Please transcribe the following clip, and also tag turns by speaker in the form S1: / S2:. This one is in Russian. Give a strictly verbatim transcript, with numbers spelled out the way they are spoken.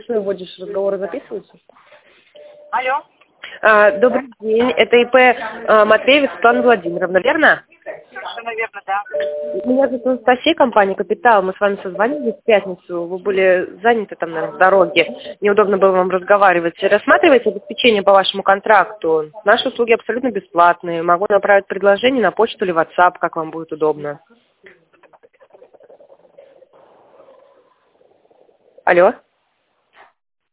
S1: записной вводишь, разговоры записываются?
S2: Алло.
S1: А, добрый день, это ИП а, Матвеева Светлана Владимировна, верно?
S2: Все, наверное, да.
S1: Меня зовут Анастасия, компания «Капитал». Мы с вами созвонились в пятницу. Вы были заняты там, наверное, в дороге. Неудобно было вам разговаривать. Рассматриваете обеспечение по вашему контракту? Наши услуги абсолютно бесплатные. Могу направить предложение на почту или WhatsApp, как вам будет удобно. Алло?